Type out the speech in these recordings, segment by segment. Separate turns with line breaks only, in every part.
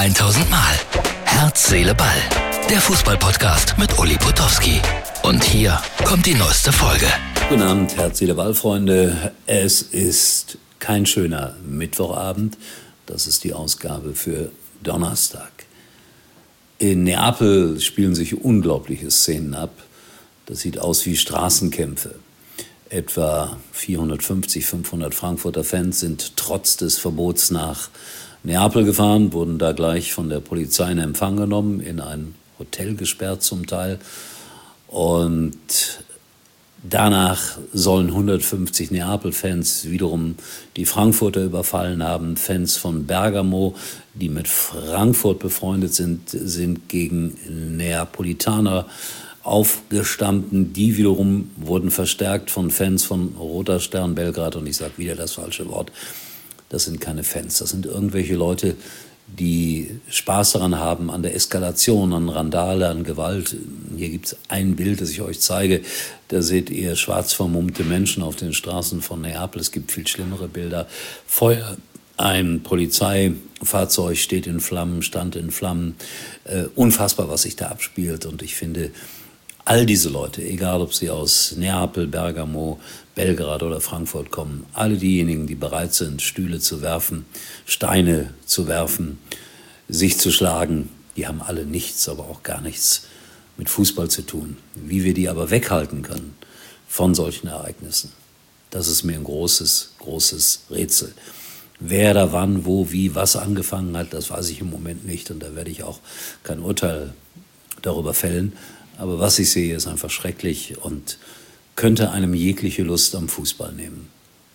1000 Mal. Herz, Seele, Ball. Der Fußball-Podcast mit Uli Potowski. Und hier kommt die neueste Folge.
Guten Abend, Herz, Seele, Ball, Freunde. Es ist kein schöner Mittwochabend. Das ist die Ausgabe für Donnerstag. In Neapel spielen sich unglaubliche Szenen ab. Das sieht aus wie Straßenkämpfe. Etwa 450, 500 Frankfurter Fans sind trotz des Verbots nach Neapel gefahren, wurden da gleich von der Polizei in Empfang genommen, in ein Hotel gesperrt zum Teil. Und danach sollen 150 Neapel-Fans wiederum die Frankfurter überfallen haben. Fans von Bergamo, die mit Frankfurt befreundet sind gegen Neapolitaner aufgestanden. Die wiederum wurden verstärkt von Fans von Roter Stern Belgrad. Und ich sage wieder das falsche Wort. Das sind keine Fans. Das sind irgendwelche Leute, die Spaß daran haben, an der Eskalation, an Randale, an Gewalt. Hier gibt es ein Bild, das ich euch zeige. Da seht ihr schwarz vermummte Menschen auf den Straßen von Neapel. Es gibt viel schlimmere Bilder. Feuer. Ein Polizeifahrzeug steht in Flammen, stand in Flammen. Unfassbar, was sich da abspielt. Und ich finde, all diese Leute, egal ob sie aus Neapel, Bergamo, Belgrad oder Frankfurt kommen, alle diejenigen, die bereit sind, Stühle zu werfen, Steine zu werfen, sich zu schlagen, die haben alle nichts, aber auch gar nichts mit Fußball zu tun. Wie wir die aber weghalten können von solchen Ereignissen, das ist mir ein großes, großes Rätsel. Wer da wann, wo, wie, was angefangen hat, das weiß ich im Moment nicht. Und da werde ich auch kein Urteil darüber fällen. Aber was ich sehe, ist einfach schrecklich und könnte einem jegliche Lust am Fußball nehmen.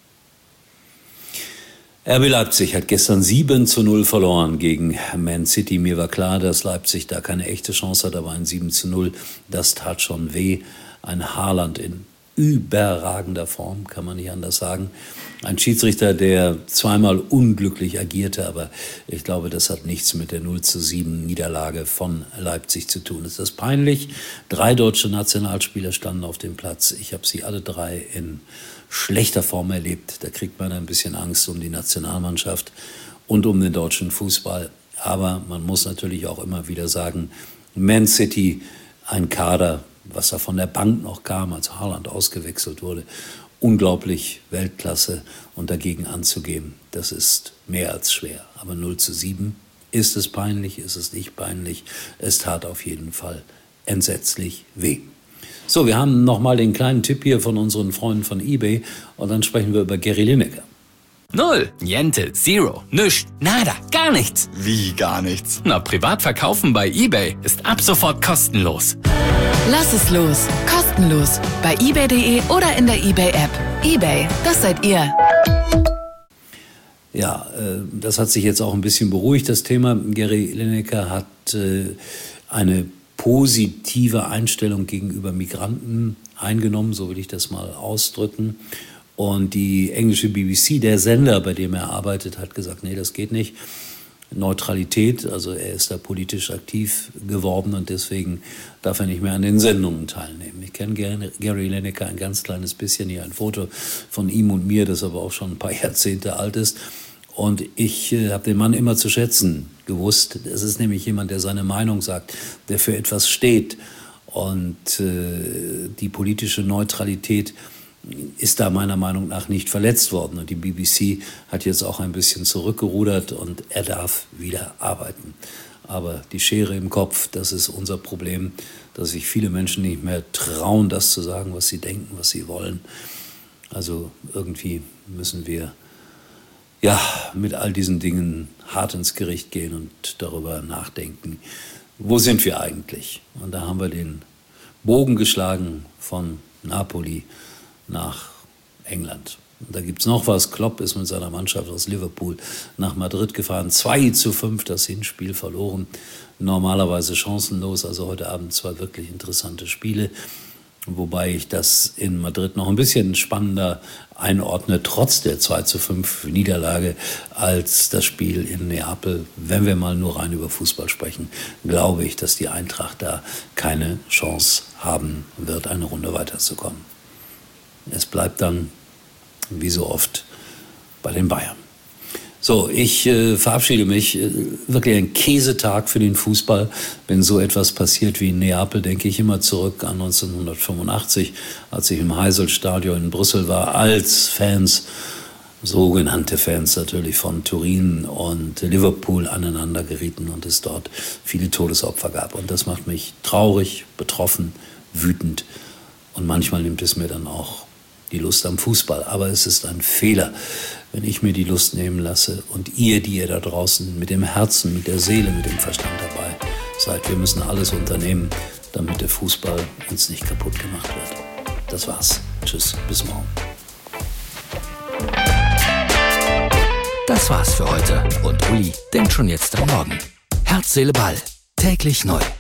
RB Leipzig hat gestern 7:0 verloren gegen Man City. Mir war klar, dass Leipzig da keine echte Chance hat, aber ein 7:0, das tat schon weh. Ein Haaland in überragender Form, kann man nicht anders sagen. Ein Schiedsrichter, der zweimal unglücklich agierte, aber ich glaube, das hat nichts mit der 0:7 Niederlage von Leipzig zu tun. Ist das peinlich? 3 deutsche Nationalspieler standen auf dem Platz. Ich habe sie alle 3 in schlechter Form erlebt. Da kriegt man ein bisschen Angst um die Nationalmannschaft und um den deutschen Fußball. Aber man muss natürlich auch immer wieder sagen, Man City, ein Kader, was da von der Bank noch kam, als Haaland ausgewechselt wurde, unglaublich Weltklasse, und dagegen anzugehen, das ist mehr als schwer. Aber 0:7, ist es peinlich, ist es nicht peinlich? Es tat auf jeden Fall entsetzlich weh. So, wir haben nochmal den kleinen Tipp hier von unseren Freunden von eBay und dann sprechen wir über Gary Lineker.
0, Niente, Zero, nüscht, nada, gar nichts.
Wie gar nichts?
Na, privat verkaufen bei eBay ist ab sofort kostenlos.
Lass es los, kostenlos, bei ebay.de oder in der eBay-App. eBay, das seid ihr.
Ja, das hat sich jetzt auch ein bisschen beruhigt, das Thema. Gary Lineker hat eine positive Einstellung gegenüber Migranten eingenommen, so will ich das mal ausdrücken. Und die englische BBC, der Sender, bei dem er arbeitet, hat gesagt, nee, das geht nicht. Neutralität, also er ist da politisch aktiv geworden und deswegen darf er nicht mehr an den Sendungen teilnehmen. Ich kenne Gary Lineker ein ganz kleines bisschen, hier ein Foto von ihm und mir, das aber auch schon ein paar Jahrzehnte alt ist. Und ich habe den Mann immer zu schätzen gewusst. Es ist nämlich jemand, der seine Meinung sagt, der für etwas steht. Und die politische Neutralität ist da meiner Meinung nach nicht verletzt worden. Und die BBC hat jetzt auch ein bisschen zurückgerudert und er darf wieder arbeiten. Aber die Schere im Kopf, das ist unser Problem, dass sich viele Menschen nicht mehr trauen, das zu sagen, was sie denken, was sie wollen. Also irgendwie müssen wir mit all diesen Dingen hart ins Gericht gehen und darüber nachdenken, wo sind wir eigentlich? Und da haben wir den Bogen geschlagen von Napoli nach England. Und da gibt es noch was. Klopp ist mit seiner Mannschaft aus Liverpool nach Madrid gefahren. 2:5 das Hinspiel verloren. Normalerweise chancenlos. Also heute Abend 2 wirklich interessante Spiele. Wobei ich das in Madrid noch ein bisschen spannender einordne, trotz der 2:5 Niederlage, als das Spiel in Neapel. Wenn wir mal nur rein über Fußball sprechen, glaube ich, dass die Eintracht da keine Chance haben wird, eine Runde weiterzukommen. Es bleibt dann, wie so oft, bei den Bayern. So, ich verabschiede mich. Wirklich ein Käsetag für den Fußball. Wenn so etwas passiert wie in Neapel, denke ich immer zurück an 1985, als ich im Heysel-Stadion in Brüssel war, als Fans, sogenannte Fans natürlich von Turin und Liverpool aneinander gerieten und es dort viele Todesopfer gab. Und das macht mich traurig, betroffen, wütend und manchmal nimmt es mir dann auch die Lust am Fußball. Aber es ist ein Fehler, wenn ich mir die Lust nehmen lasse und ihr, die ihr da draußen mit dem Herzen, mit der Seele, mit dem Verstand dabei seid. Wir müssen alles unternehmen, damit der Fußball uns nicht kaputt gemacht wird. Das war's. Tschüss, bis morgen.
Das war's für heute und Uli denkt schon jetzt am Morgen. Herz, Seele, Ball. Täglich neu.